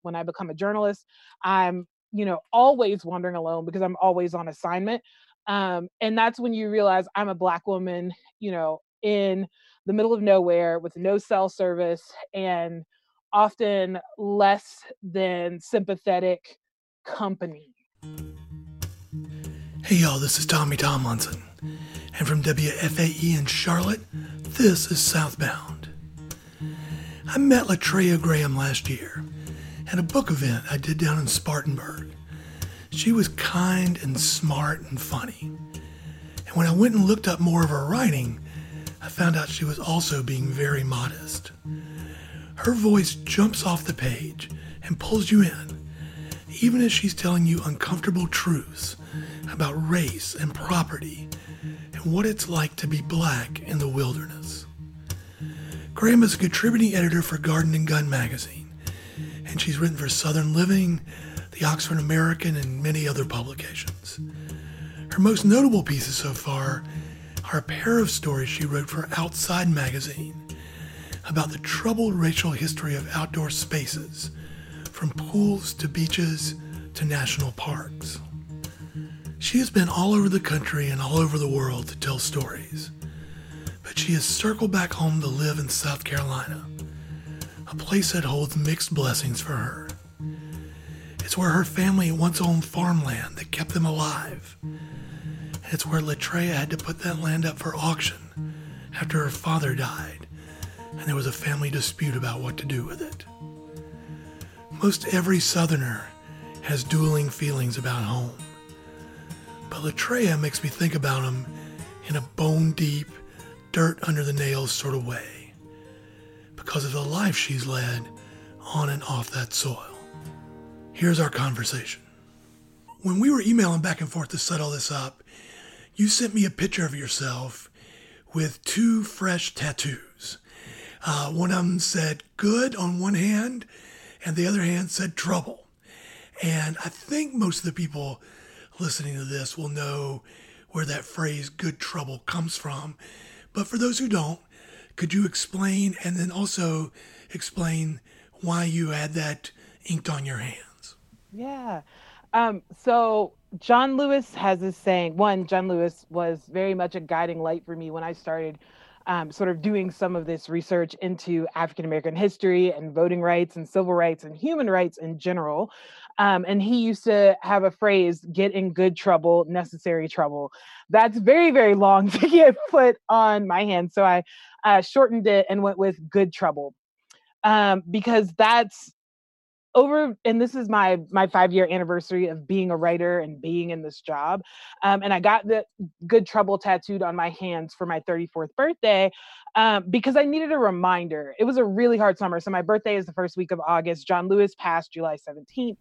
when I become a journalist, I'm, always wandering alone because I'm always on assignment. And that's when you realize I'm a Black woman, in the middle of nowhere with no cell service and often less than sympathetic company. Hey y'all, this is Tommy Tomlinson, and from WFAE in Charlotte, this is Southbound. I met Latreia Graham last year at a book event I did down in Spartanburg. She was kind and smart and funny, and when I went and looked up more of her writing, I found out she was also being very modest. Her voice jumps off the page and pulls you in, even as she's telling you uncomfortable truths about race and property and what it's like to be Black in the wilderness. Graham is a contributing editor for Garden and Gun magazine, and she's written for Southern Living, the Oxford American, and many other publications. Her most notable pieces so far are a pair of stories she wrote for Outside magazine about the troubled racial history of outdoor spaces, from pools to beaches to national parks. She has been all over the country and all over the world to tell stories, but she has circled back home to live in South Carolina, a place that holds mixed blessings for her. It's where her family once owned farmland that kept them alive, and it's where Latreia had to put that land up for auction after her father died, and there was a family dispute about what to do with it. Most every Southerner has dueling feelings about home, but Latreia makes me think about them in a bone-deep, dirt-under-the-nails sort of way, because of the life she's led on and off that soil. Here's our conversation. When we were emailing back and forth to set all this up, you sent me a picture of yourself with two fresh tattoos. One of them said good on one hand, and the other hand said trouble. And I think most of the people listening to this will know where that phrase good trouble comes from. But for those who don't, could you explain, and then also explain why you had that inked on your hands? Yeah. So John Lewis has this saying. One, John Lewis was very much a guiding light for me when I started sort of doing some of this research into African American history and voting rights and civil rights and human rights in general. And he used to have a phrase, get in good trouble, necessary trouble. That's very, very long to get put on my hand. So I shortened it and went with good trouble, because that's over, and this is my 5-year anniversary of being a writer and being in this job. And I got the good trouble tattooed on my hands for my 34th birthday, because I needed a reminder. It was a really hard summer. So my birthday is the first week of August. John Lewis passed July 17th.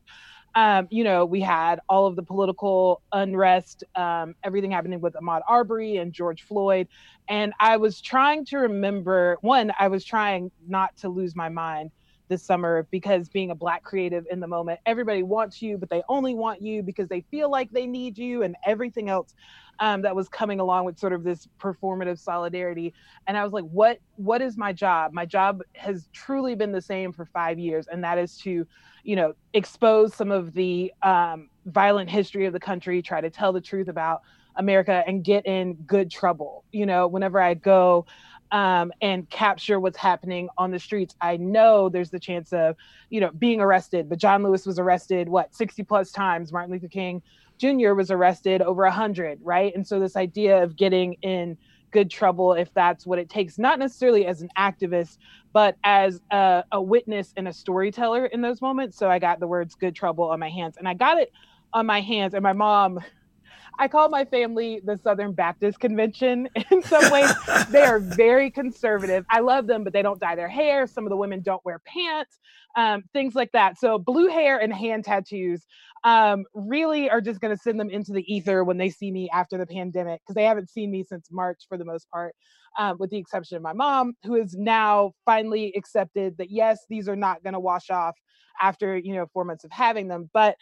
We had all of the political unrest, everything happening with Ahmaud Arbery and George Floyd. And I was trying to remember, one, I was trying not to lose my mind this summer, because being a Black creative in the moment, everybody wants you, but they only want you because they feel like they need you, and everything else that was coming along with sort of this performative solidarity. And I was like, what is my job? My job has truly been the same for 5 years, and that is to, expose some of the violent history of the country, try to tell the truth about America, and get in good trouble. Whenever I go and capture what's happening on the streets, I know there's the chance of, being arrested. But John Lewis was arrested, 60 plus times. Martin Luther King Jr. was arrested over 100, right? And so this idea of getting in good trouble, if that's what it takes, not necessarily as an activist, but as a witness and a storyteller in those moments. So I got the words good trouble on my hands, and I got it on my hands. And my mom, I call my family the Southern Baptist Convention in some ways. They are very conservative. I love them, but they don't dye their hair. Some of the women don't wear pants, things like that. So blue hair and hand tattoos really are just going to send them into the ether when they see me after the pandemic, because they haven't seen me since March for the most part, with the exception of my mom, who has now finally accepted that, yes, these are not going to wash off after, 4 months of having them. But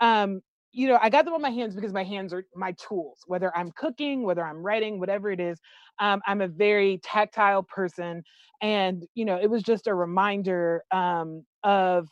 I got them on my hands because my hands are my tools, whether I'm cooking, whether I'm writing, whatever it is. I'm a very tactile person. And, it was just a reminder of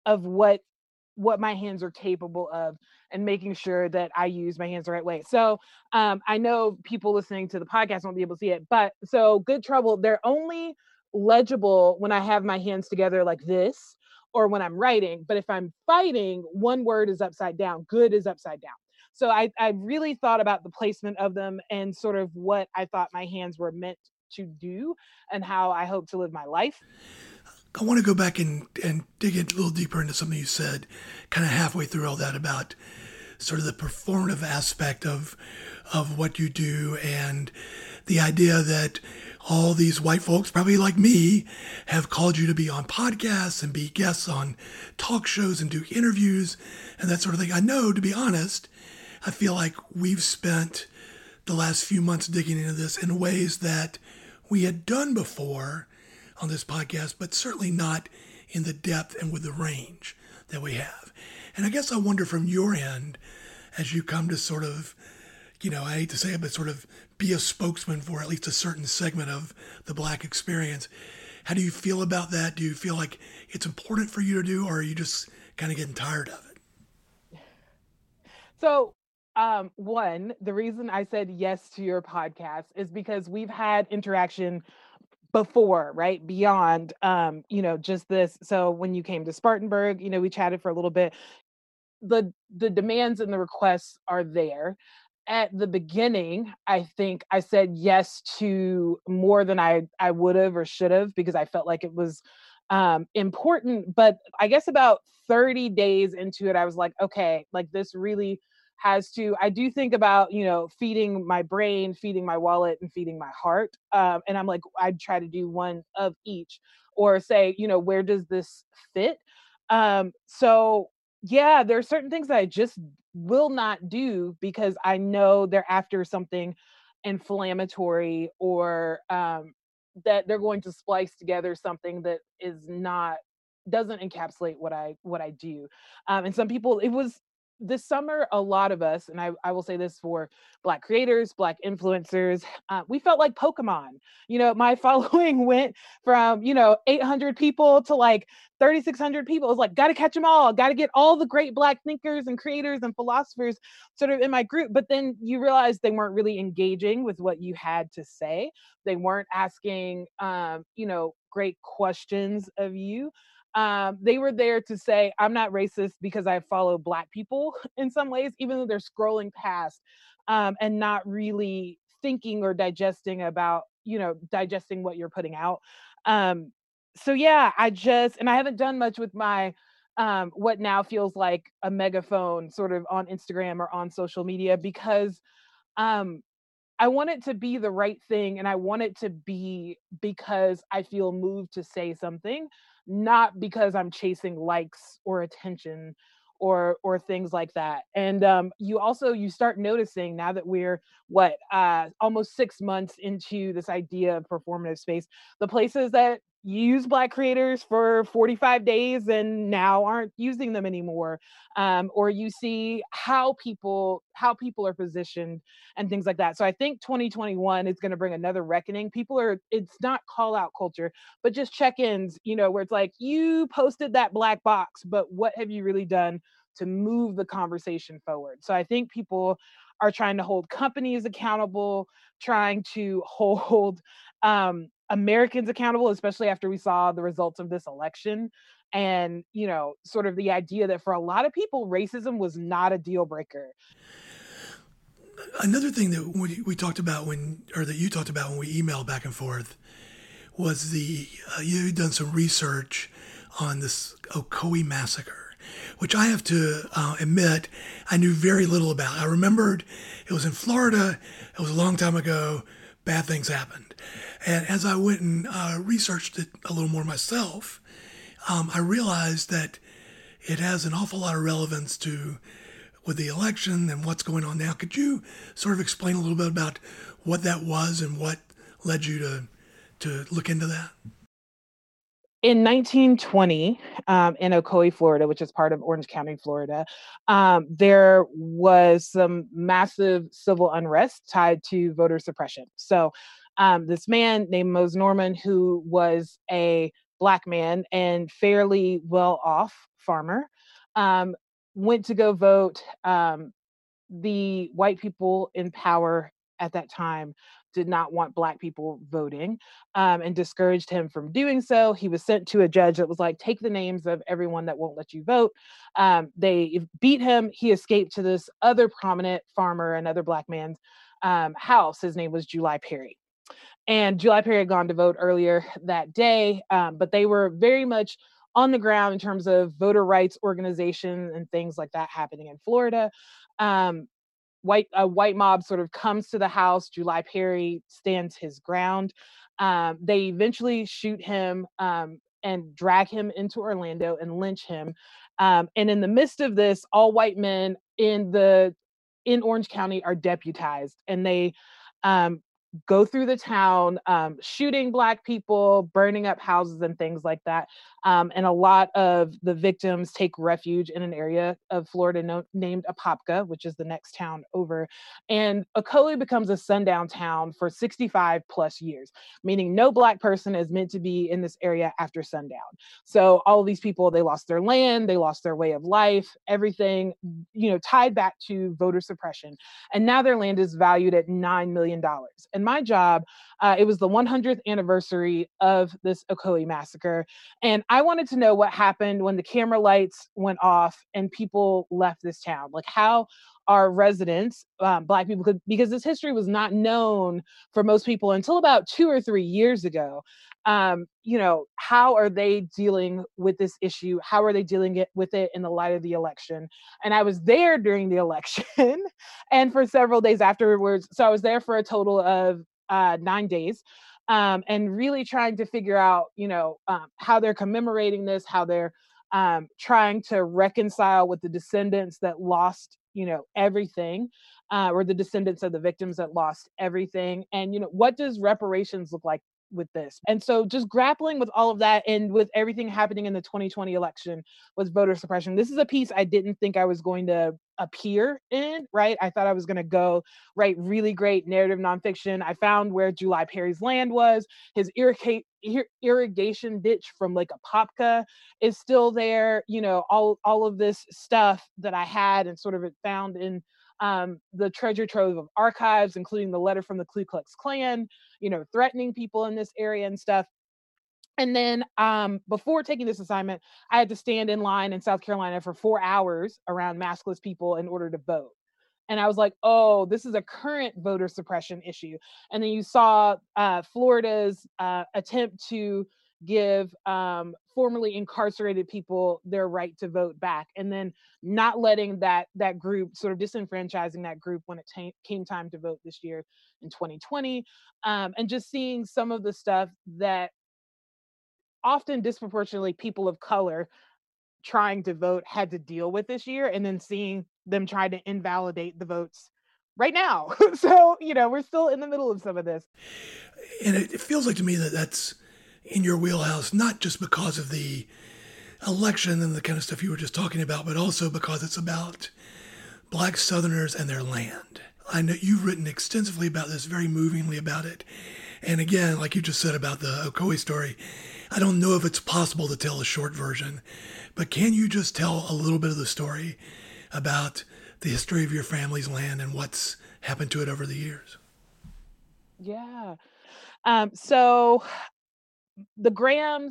of what my hands are capable of, and making sure that I use my hands the right way. So I know people listening to the podcast won't be able to see it, but so Good Trouble, they're only legible when I have my hands together like this, or when I'm writing. But if I'm fighting, one word is upside down, good is upside down. So I really thought about the placement of them and sort of what I thought my hands were meant to do and how I hope to live my life. I want to go back and dig a little deeper into something you said kind of halfway through all that about sort of the performative aspect of what you do, and the idea that all these white folks, probably like me, have called you to be on podcasts and be guests on talk shows and do interviews and that sort of thing. I know, to be honest, I feel like we've spent the last few months digging into this in ways that we had done before on this podcast, but certainly not in the depth and with the range that we have. And I guess I wonder from your end, as you come to sort of, I hate to say it, but sort of be a spokesman for at least a certain segment of the Black experience, how do you feel about that? Do you feel like it's important for you to do, or are you just kind of getting tired of it? So, one, the reason I said yes to your podcast is because we've had interaction before, right? Beyond, just this. So when you came to Spartanburg, we chatted for a little bit. The demands and the requests are there. At the beginning, I think I said yes to more than I would have or should have, because I felt like it was important. But I guess about 30 days into it, I was like, okay, like this really has to, I do think about, feeding my brain, feeding my wallet, and feeding my heart. And I'm like, I'd try to do one of each, or say, where does this fit? So yeah, there are certain things that I just will not do because I know they're after something inflammatory, or that they're going to splice together something that is not, doesn't encapsulate what I do. And some people, it was this summer, a lot of us, and I will say this for Black creators, Black influencers, we felt like Pokemon. My following went from 800 people to like 3,600 people. It was like, got to catch them all, got to get all the great Black thinkers and creators and philosophers sort of in my group. But then you realize they weren't really engaging with what you had to say. They weren't asking, great questions of you. They were there to say, I'm not racist because I follow Black people in some ways, even though they're scrolling past, and not really thinking or digesting what you're putting out. Um, so yeah, and I haven't done much with my what now feels like a megaphone sort of on Instagram or on social media, because um I want it to be the right thing, and I want it to be because I feel moved to say something, not because I'm chasing likes or attention or things like that. And you start noticing, now that we're almost 6 months into this idea of performative space, the places that use Black creators for 45 days and now aren't using them anymore, or you see how people are positioned and things like that. So I think 2021 is going to bring another reckoning. It's not call out culture, but just check-ins, where it's like, you posted that black box, but what have you really done to move the conversation forward? So I think people are trying to hold companies accountable, trying to hold Americans accountable, especially after we saw the results of this election. And, sort of the idea that for a lot of people, racism was not a deal breaker. Another thing that we talked about that you talked about when we emailed back and forth, was you'd done some research on this Ocoee massacre, which I have to admit I knew very little about. I remembered it was in Florida. It was a long time ago. Bad things happened. And as I went and researched it a little more myself, I realized that it has an awful lot of relevance with the election and what's going on now. Could you sort of explain a little bit about what that was and what led you to look into that? In 1920, in Ocoee, Florida, which is part of Orange County, Florida, there was some massive civil unrest tied to voter suppression. So this man named Mose Norman, who was a Black man and fairly well off farmer, um, went to go vote. The white people in power at that time did not want black people voting, and discouraged him from doing so. He was sent to a judge that was like, take the names of everyone that won't let you vote. They beat him. He escaped to this other prominent farmer, another black man's house. His name was July Perry. And July Perry had gone to vote earlier that day, but they were very much on the ground in terms of voter rights organization and things like that happening in Florida. Um, a white mob sort of comes to the house. July Perry stands his ground. They eventually shoot him, and drag him into Orlando and lynch him. And in the midst of this, all white men in Orange County are deputized, and they um, go through the town, shooting black people, burning up houses and things like that. And a lot of the victims take refuge in an area of Florida named Apopka, which is the next town over. And Ocoee becomes a sundown town for 65 plus years, meaning no black person is meant to be in this area after sundown. So all of these people, they lost their land, they lost their way of life, everything, tied back to voter suppression. And now their land is valued at $9 million. And my job, it was the 100th anniversary of this Ocoee massacre. And I wanted to know what happened when the camera lights went off and people left this town. Like, how are residents, black people, because this history was not known for most people until about 2 or 3 years ago. How are they dealing with this issue? How are they dealing with it in the light of the election? And I was there during the election and for several days afterwards. So I was there for a total of 9 days. And really trying to figure out, how they're commemorating this, how they're trying to reconcile with the descendants that lost, everything, or the descendants of the victims that lost everything. And, what does reparations look like with this? And so just grappling with all of that and with everything happening in the 2020 election was voter suppression. This is a piece I didn't think I was going to appear in, right? I thought I was going to go write really great narrative nonfiction. I found where July Perry's land was. His irrigation ditch from Lake Apopka is still there. All of this stuff that I had and sort of found in the treasure trove of archives, including the letter from the Ku Klux Klan, threatening people in this area and stuff. And then before taking this assignment, I had to stand in line in South Carolina for 4 hours around maskless people in order to vote. And I was like, oh, this is a current voter suppression issue. And then you saw Florida's attempt to give formerly incarcerated people their right to vote back, and then not letting that group, sort of disenfranchising that group when it came time to vote this year in 2020, and just seeing some of the stuff that often disproportionately people of color trying to vote had to deal with this year, and then seeing them try to invalidate the votes right now. So, we're still in the middle of some of this. And it feels like to me that that's in your wheelhouse, not just because of the election and the kind of stuff you were just talking about, but also because it's about black Southerners and their land. I know you've written extensively about this, very movingly about it. And again, like you just said about the Ocoee story, I don't know if it's possible to tell a short version, but can you just tell a little bit of the story about the history of your family's land and what's happened to it over the years? Yeah. So the Grahams,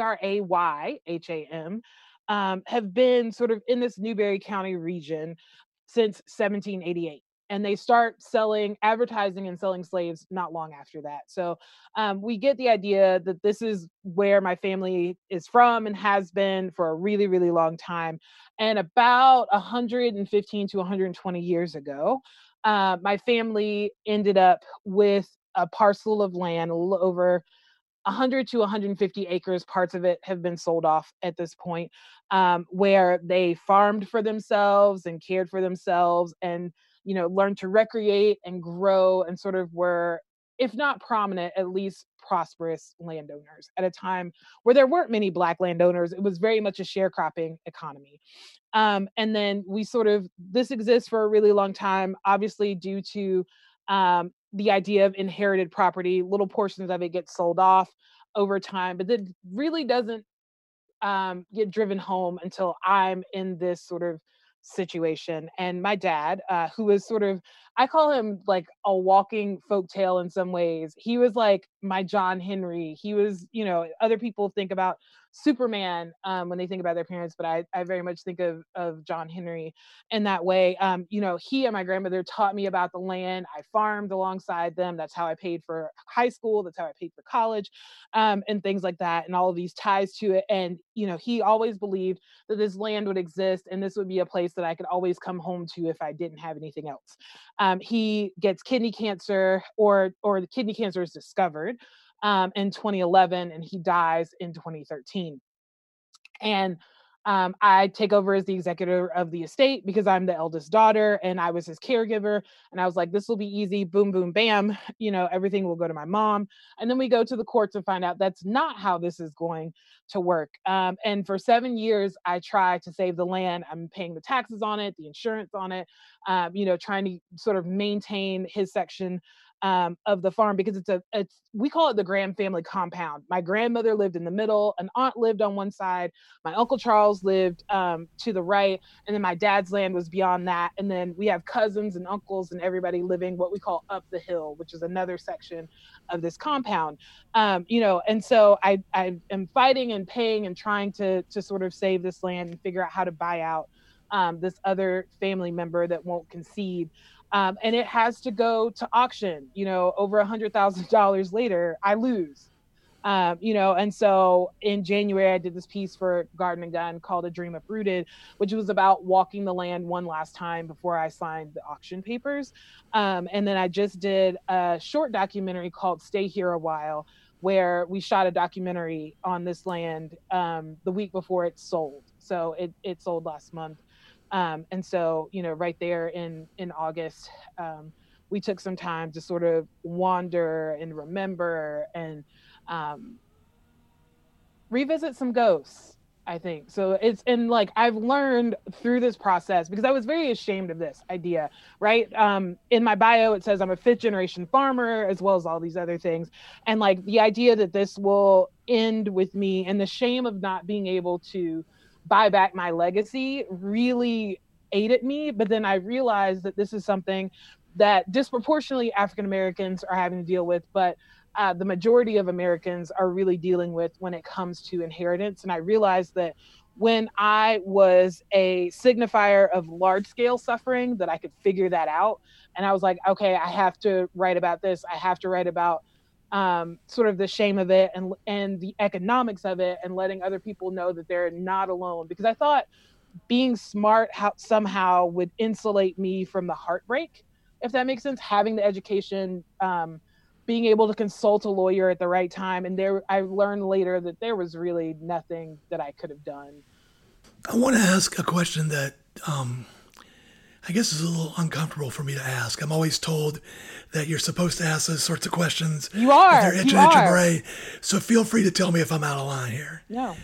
Grayham, have been sort of in this Newberry County region since 1788. And they start advertising and selling slaves not long after that. So we get the idea that this is where my family is from and has been for a really, really long time. And about 115 to 120 years ago, my family ended up with a parcel of land, a little over 100 to 150 acres. Parts of it have been sold off at this point, where they farmed for themselves and cared for themselves, and learned to recreate and grow, and sort of were, if not prominent, at least prosperous landowners at a time where there weren't many black landowners. It was very much a sharecropping economy. And then this exists for a really long time, obviously due to the idea of inherited property. Little portions of it get sold off over time, but that really doesn't get driven home until I'm in this sort of situation. And my dad, who was sort of, I call him like a walking folktale in some ways. He was like my John Henry. He was, other people think about Superman when they think about their parents, but I very much think of John Henry in that way. He and my grandmother taught me about the land. I farmed alongside them. That's how I paid for high school. That's how I paid for college, and things like that, and all of these ties to it. And he always believed that this land would exist, and this would be a place that I could always come home to if I didn't have anything else. He gets kidney cancer, or the kidney cancer is discovered in 2011, and he dies in 2013. And I take over as the executor of the estate because I'm the eldest daughter and I was his caregiver. And I was like, this will be easy. Boom, boom, bam. Everything will go to my mom. And then we go to the courts and find out that's not how this is going to work. And for 7 years, I try to save the land. I'm paying the taxes on it, the insurance on it, trying to sort of maintain his section of the farm, because it's we call it the Graham family compound. My grandmother lived in the middle, an aunt lived on one side, my uncle Charles lived to the right, and then my dad's land was beyond that. And then we have cousins and uncles and everybody living what we call up the hill, which is another section of this compound. And so I am fighting and paying and trying to sort of save this land and figure out how to buy out this other family member that won't concede. And it has to go to auction. Over $100,000 later, I lose. And so in January, I did this piece for Garden and Gun called A Dream Uprooted, which was about walking the land one last time before I signed the auction papers. And then I just did a short documentary called Stay Here a While, where we shot a documentary on this land the week before it sold. So it sold last month. And so, right there in August, we took some time to sort of wander and remember and um, revisit some ghosts, I think. So it's, and like I've learned through this process, because I was very ashamed of this idea, right? In my bio, it says I'm a fifth generation farmer, as well as all these other things. And like the idea that this will end with me and the shame of not being able to buy back my legacy really ate at me. But then I realized that this is something that disproportionately African Americans are having to deal with, but the majority of Americans are really dealing with when it comes to inheritance. And I realized that when I was a signifier of large scale suffering, that I could figure that out. And I was like, okay, I have to write about this. I have to write about sort of the shame of it, and the economics of it, and letting other people know that they're not alone. Because I thought being smart somehow would insulate me from the heartbreak, if that makes sense. Having the education, being able to consult a lawyer at the right time. And there, I learned later that there was really nothing that I could have done. I want to ask a question that I guess is a little uncomfortable for me to ask. I'm always told that you're supposed to ask those sorts of questions. You are. If they're itching at your brain. So feel free to tell me if I'm out of line here. No.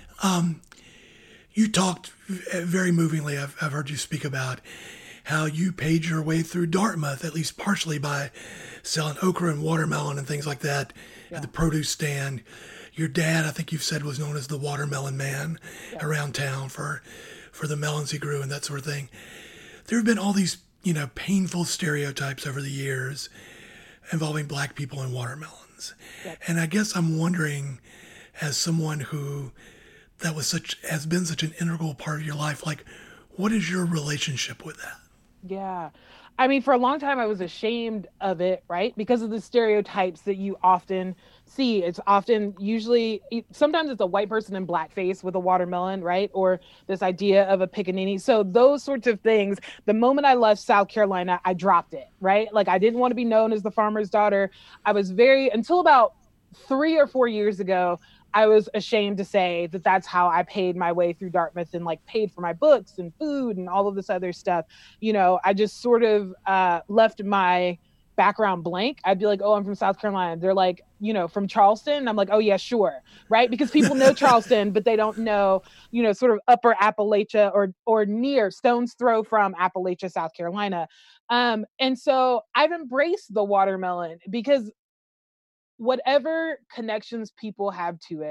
You talked very movingly. I've heard you speak about how you paid your way through Dartmouth, at least partially by selling okra and watermelon and things like that at the produce stand. Your dad, I think you've said, was known as the watermelon man around town for the melons he grew and that sort of thing. There have been all these, painful stereotypes over the years involving black people and watermelons. And I guess I'm wondering, as someone who has been such an integral part of your life, like, what is your relationship with that? Yeah. I mean, for a long time, I was ashamed of it, right? Because of the stereotypes that you often see. It's often, usually, sometimes it's a white person in blackface with a watermelon, right? Or this idea of a pickaninny. So those sorts of things, the moment I left South Carolina, I dropped it, right? Like I didn't want to be known as the farmer's daughter. I was until about 3 or 4 years ago, I was ashamed to say that that's how I paid my way through Dartmouth and like paid for my books and food and all of this other stuff. I just sort of left my background blank. I'd be like, oh, I'm from South Carolina. They're like, from Charleston. I'm like, oh yeah, sure. Right. Because people know Charleston, but they don't know, sort of upper Appalachia or near stone's throw from Appalachia, South Carolina. And so I've embraced the watermelon because whatever connections people have to it,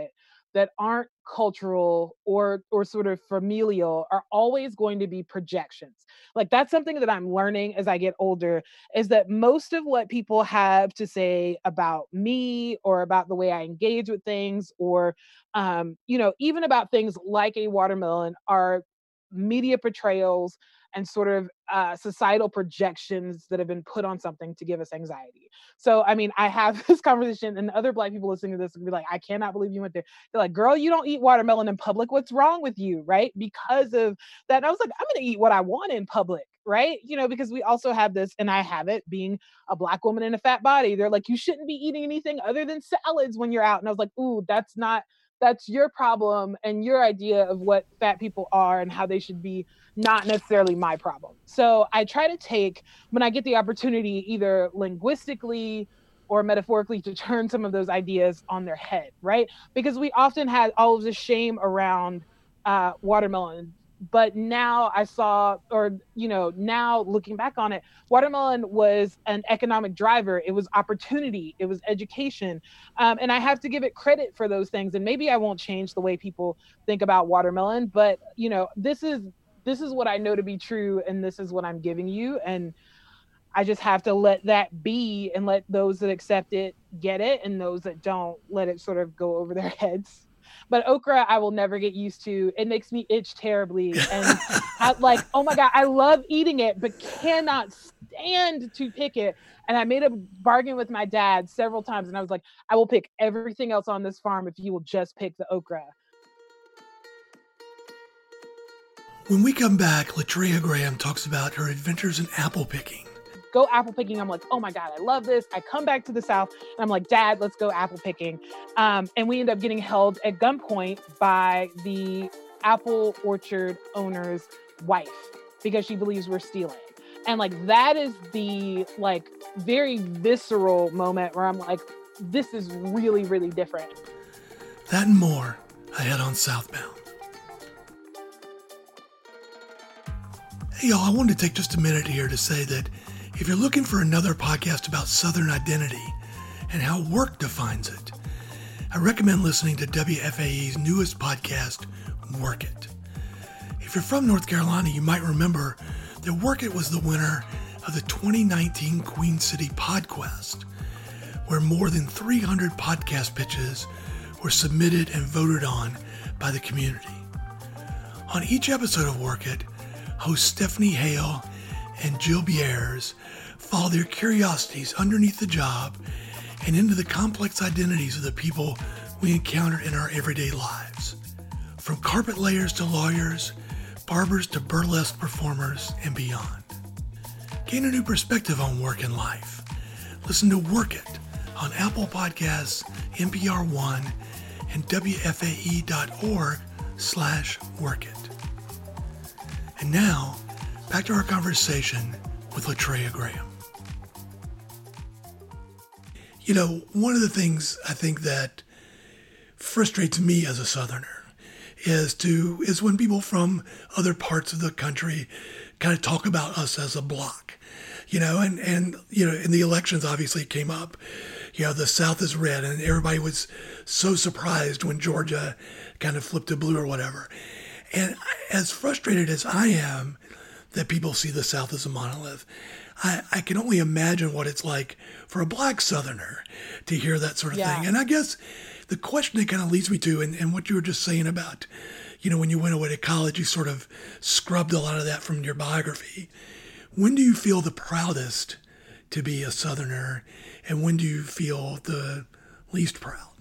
that aren't cultural or sort of familial are always going to be projections. Like that's something that I'm learning as I get older, is that most of what people have to say about me or about the way I engage with things, or even about things like a watermelon, are media portrayals and sort of societal projections that have been put on something to give us anxiety. So, I mean, I have this conversation, and other Black people listening to this will be like, I cannot believe you went there. They're like, girl, you don't eat watermelon in public. What's wrong with you? Right? Because of that. And I was like, I'm going to eat what I want in public. Right. Because we also have this, and I have it being a Black woman in a fat body. They're like, you shouldn't be eating anything other than salads when you're out. And I was like, ooh, that's your problem and your idea of what fat people are and how they should be, not necessarily my problem. So I try to take, when I get the opportunity, either linguistically or metaphorically, to turn some of those ideas on their head, right? Because we often had all of this shame around watermelon. But now I saw, or, now looking back on it, watermelon was an economic driver. It was opportunity, it was education. And I have to give it credit for those things. And maybe I won't change the way people think about watermelon, but this is what I know to be true, and this is what I'm giving you. And I just have to let that be, and let those that accept it get it, and those that don't, let it sort of go over their heads. But okra, I will never get used to. It makes me itch terribly. And I like, oh my God, I love eating it, but cannot stand to pick it. And I made a bargain with my dad several times, and I was like, I will pick everything else on this farm if you will just pick the okra. When we come back, Latreia Graham talks about her adventures in apple picking. Go apple picking. I'm like, oh my God, I love this. I come back to the South and I'm like, Dad, let's go apple picking. And we end up getting held at gunpoint by the apple orchard owner's wife because she believes we're stealing. And like, that is the like very visceral moment where I'm like, this is really, really different. That and more ahead on Southbound. Hey y'all, I wanted to take just a minute here to say that if you're looking for another podcast about Southern identity and how work defines it, I recommend listening to WFAE's newest podcast, Work It. If you're from North Carolina, you might remember that Work It was the winner of the 2019 Queen City PodQuest, where more than 300 podcast pitches were submitted and voted on by the community. On each episode of Work It, hosts Stephanie Hale and Jill Bierres follow their curiosities underneath the job and into the complex identities of the people we encounter in our everyday lives. From carpet layers to lawyers, barbers to burlesque performers, and beyond. Gain a new perspective on work and life. Listen to Work It on Apple Podcasts, NPR One, and WFAE.org/workit. And now, back to our conversation with Latreia Graham. One of the things I think that frustrates me as a Southerner is when people from other parts of the country kind of talk about us as a block. And in the elections, obviously it came up, the South is red, and everybody was so surprised when Georgia kind of flipped to blue or whatever. And as frustrated as I am that people see the South as a monolith, I can only imagine what it's like for a Black Southerner to hear that sort of thing. And I guess the question it kind of leads me to, and what you were just saying about, when you went away to college, you sort of scrubbed a lot of that from your biography. When do you feel the proudest to be a Southerner, and when do you feel the least proud?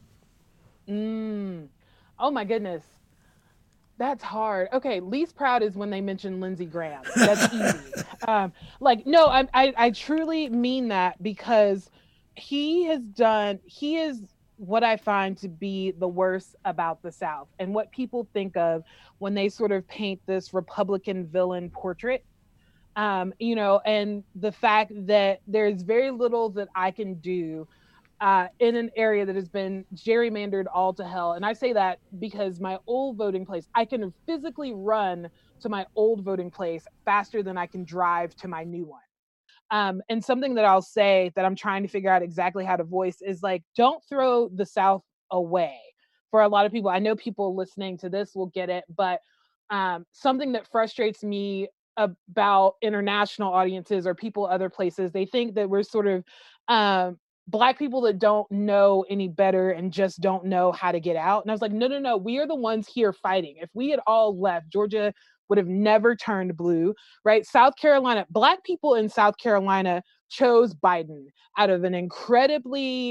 Oh my goodness. That's hard. Okay, least proud is when they mention Lindsey Graham. That's easy. No, I truly mean that, because he is what I find to be the worst about the South, and what people think of when they sort of paint this Republican villain portrait. And the fact that there's very little that I can do in an area that has been gerrymandered all to hell. And I say that because my old voting place, I can physically run to my old voting place faster than I can drive to my new one. And something that I'll say that I'm trying to figure out exactly how to voice is like, don't throw the South away. for a lot of people, I know people listening to this will get it, but something that frustrates me about international audiences or people other places, they think that we're sort of black people that don't know any better and just don't know how to get out. And I was like, no, no, no, we are the ones here fighting. If we had all left, Georgia would have never turned blue, right? South Carolina, black people in South Carolina chose Biden out of an incredibly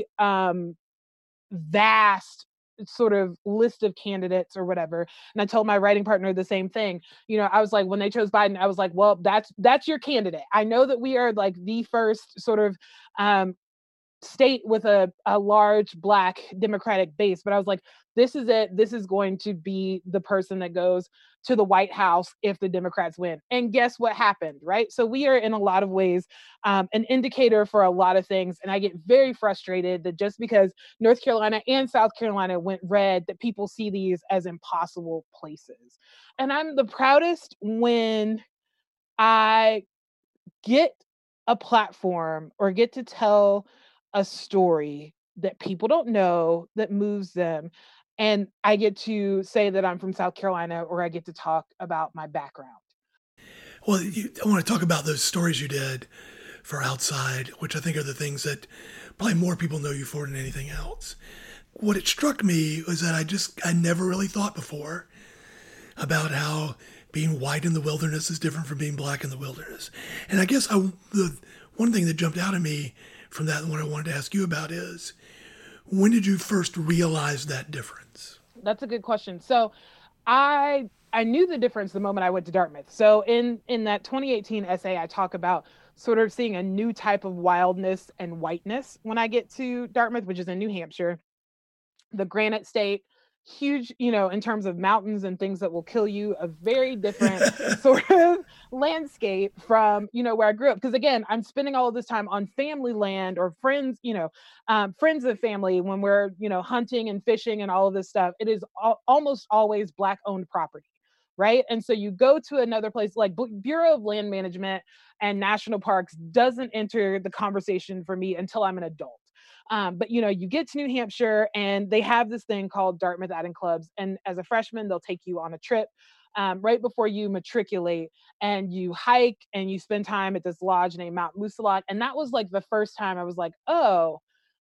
vast sort of list of candidates or whatever. And I told my writing partner the same thing. I was like, when they chose Biden, I was like, well, that's your candidate. I know that we are like the first sort of um state with a large black democratic base, but I was like, this is it, this is going to be the person that goes to the White House if the Democrats win. And guess what happened, right? So we are in a lot of ways an indicator for a lot of things, and I get very frustrated that just because North Carolina and South Carolina went red, that people see these as impossible places. And I'm the proudest when I get a platform or get to tell a story that people don't know that moves them. And I get to say that I'm from South Carolina, or I get to talk about my background. Well, I want to talk about those stories you did for Outside, which I think are the things that probably more people know you for than anything else. What it struck me was that I never really thought before about how being white in the wilderness is different from being black in the wilderness. And I guess the one thing that jumped out at me from that, and what I wanted to ask you about is, when did you first realize that difference? That's a good question. So I knew the difference the moment I went to Dartmouth. So in that 2018 essay, I talk about sort of seeing a new type of wildness and whiteness when I get to Dartmouth, which is in New Hampshire, the Granite State, huge, in terms of mountains and things that will kill you, a very different sort of landscape from, where I grew up. Because again, I'm spending all of this time on family land or friends, friends of family when we're, hunting and fishing and all of this stuff. It is almost always Black owned property. Right. And so you go to another place like Bureau of Land Management and National Parks doesn't enter the conversation for me until I'm an adult. But you get to New Hampshire and they have this thing called Dartmouth Outing Clubs. And as a freshman, they'll take you on a trip right before you matriculate, and you hike and you spend time at this lodge named Mount Moosilauke. And that was like the first time I was like, oh,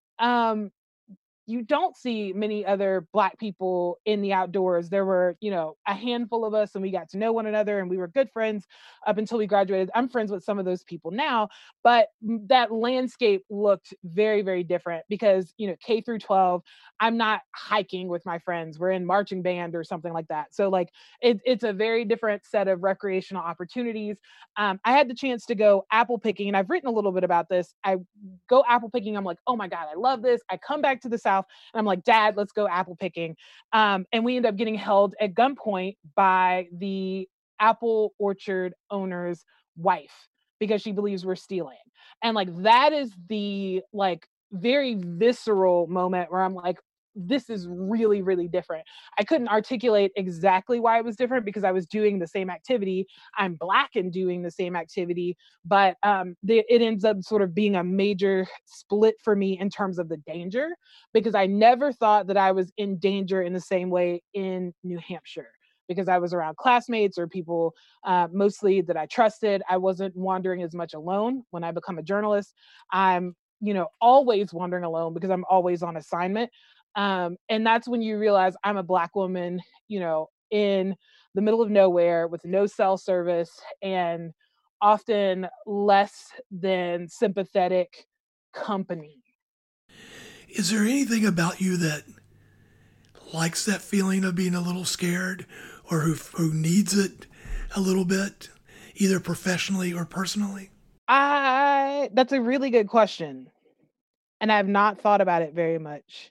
um, you don't see many other Black people in the outdoors. There were, a handful of us, and we got to know one another and we were good friends up until we graduated. I'm friends with some of those people now, but that landscape looked very, very different because, K through 12, I'm not hiking with my friends. We're in marching band or something like that. So like it's a very different set of recreational opportunities. I had the chance to go apple picking, and I've written a little bit about this. I go apple picking. I'm like, oh my God, I love this. I come back to the South and I'm like, Dad, let's go apple picking. And we end up getting held at gunpoint by the apple orchard owner's wife because she believes we're stealing. And like, that is the like very visceral moment where I'm like, this is really, really different. I couldn't articulate exactly why it was different because I was doing the same activity. I'm Black and doing the same activity, but it ends up sort of being a major split for me in terms of the danger, because I never thought that I was in danger in the same way in New Hampshire because I was around classmates or people mostly that I trusted. I wasn't wandering as much alone. When I become a journalist, I'm always wandering alone because I'm always on assignment. And that's when you realize I'm a Black woman, in the middle of nowhere with no cell service and often less than sympathetic company. Is there anything about you that likes that feeling of being a little scared, or who needs it a little bit, either professionally or personally? I That's a really good question, and I've not thought about it very much.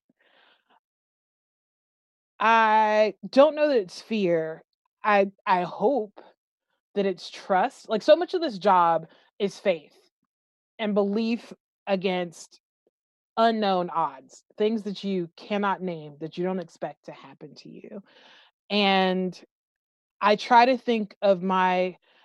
I don't know that it's fear. I hope that it's trust. Like so much of this job is faith and belief against unknown odds, things that you cannot name, that you don't expect to happen to you. And I try to think of my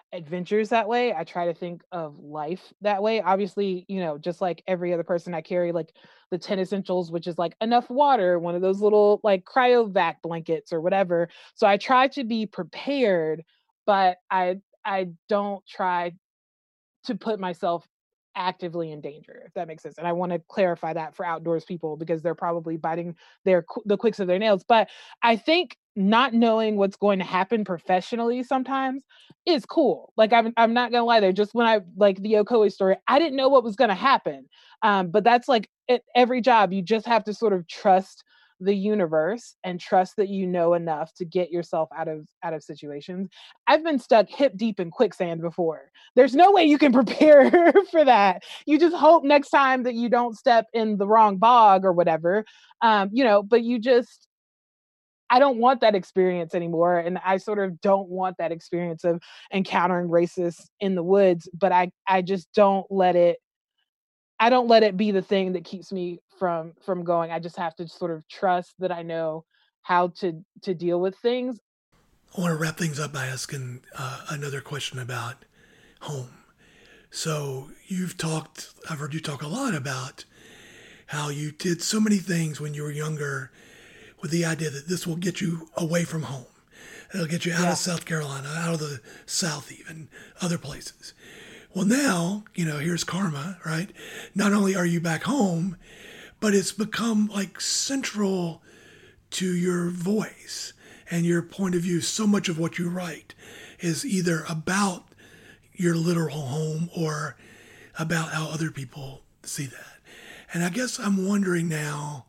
adventures that way. I try to think of life that way. Obviously, just like every other person, I carry like the 10 essentials, which is like enough water, one of those little like cryovac blankets or whatever. So I try to be prepared, but I don't try to put myself actively in danger, if that makes sense. And I want to clarify that for outdoors people because they're probably biting the quicks of their nails. But I think not knowing what's going to happen professionally sometimes is cool. Like I'm not gonna lie there. Just when I like the Okoe story, I didn't know what was gonna happen. But that's like at every job, you just have to sort of trust the universe and trust that you know enough to get yourself out of situations. I've been stuck hip deep in quicksand before. There's no way you can prepare for that. You just hope next time that you don't step in the wrong bog or whatever. But I don't want that experience anymore. And I sort of don't want that experience of encountering racists in the woods, but I just don't let it be the thing that keeps me from going. I just have to sort of trust that I know how to deal with things. I want to wrap things up by asking another question about home. So I've heard you talk a lot about how you did so many things when you were younger with the idea that this will get you away from home. It'll get you out Yeah. of South Carolina, out of the South, even other places. Well, now, here's karma, right? Not only are you back home, but it's become like central to your voice and your point of view. So much of what you write is either about your literal home or about how other people see that. And I guess I'm wondering now,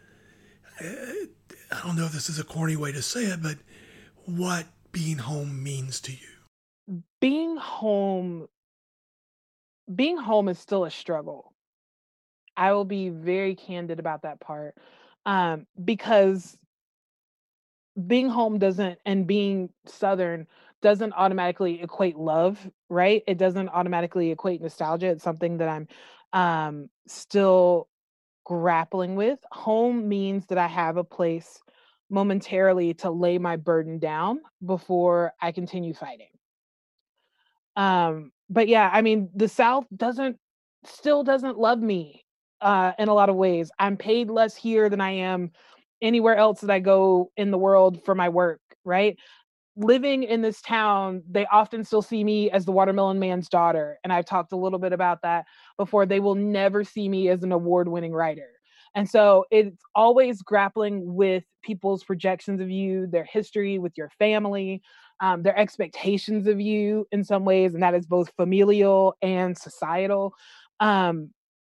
I don't know if this is a corny way to say it, but what being home means to you. Being home being home is still a struggle. I will be very candid about that part. Because being home doesn't and being southern doesn't automatically equate love, right? It doesn't automatically equate nostalgia. It's something that I'm still grappling with. Home means that I have a place momentarily to lay my burden down before I continue fighting. But yeah, I mean, the South doesn't love me in a lot of ways. I'm paid less here than I am anywhere else that I go in the world for my work, right? Living in this town, they often still see me as the watermelon man's daughter. And I've talked a little bit about that before. They will never see me as an award-winning writer. And so it's always grappling with people's projections of you, their history with your family, their expectations of you in some ways, and that is both familial and societal. Um,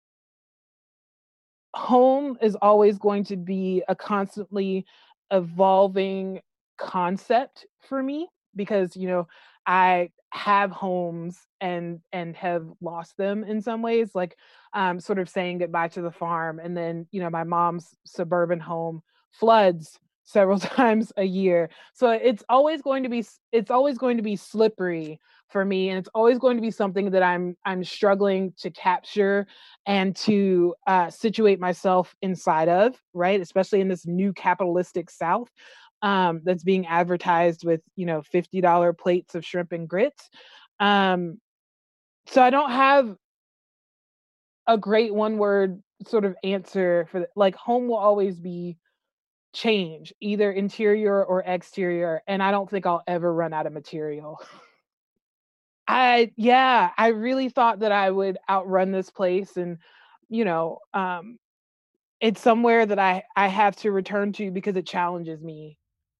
Home is always going to be a constantly evolving concept for me because I have homes and have lost them in some ways, like sort of saying goodbye to the farm, and then my mom's suburban home floods several times a year. So it's always going to be slippery for me, and it's always going to be something that I'm struggling to capture and to situate myself inside of, right? Especially in this new capitalistic South that's being advertised with, $50 plates of shrimp and grits. Um, so I don't have a great one word sort of answer for like home will always be change, either interior or exterior. And I don't think I'll ever run out of material. I really thought that I would outrun this place and, you know, um, it's somewhere that I have to return to because it challenges me.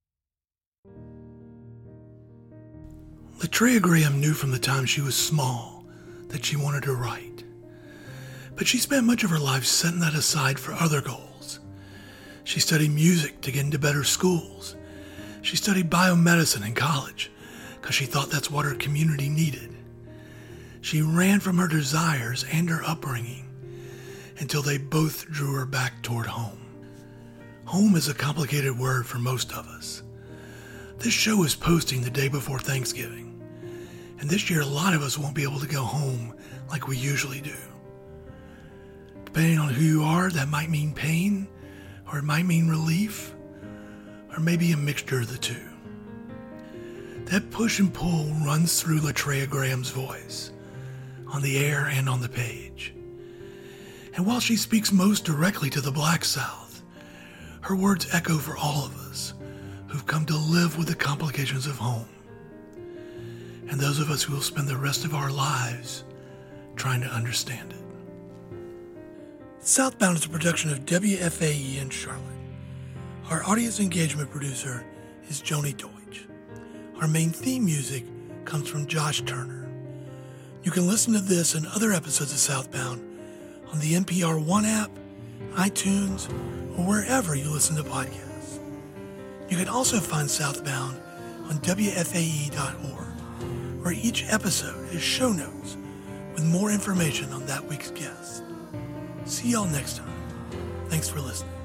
Latreia Graham knew from the time she was small that she wanted to write. But she spent much of her life setting that aside for other goals. She studied music to get into better schools. She studied biomedicine in college because she thought that's what her community needed. She ran from her desires and her upbringing until they both drew her back toward home. Home is a complicated word for most of us. This show is posting the day before Thanksgiving, and this year a lot of us won't be able to go home like we usually do. Depending on who you are, that might mean pain, or it might mean relief, or maybe a mixture of the two. That push and pull runs through Latreia Graham's voice, on the air and on the page. And while she speaks most directly to the Black South, her words echo for all of us who've come to live with the complications of home, and those of us who will spend the rest of our lives trying to understand it. Southbound is a production of WFAE in Charlotte. Our audience engagement producer is Joni Deutsch. Our main theme music comes from Josh Turner. You can listen to this and other episodes of Southbound on the NPR One app, iTunes, or wherever you listen to podcasts. You can also find Southbound on WFAE.org, where each episode is show notes with more information on that week's guest. See y'all next time. Thanks for listening.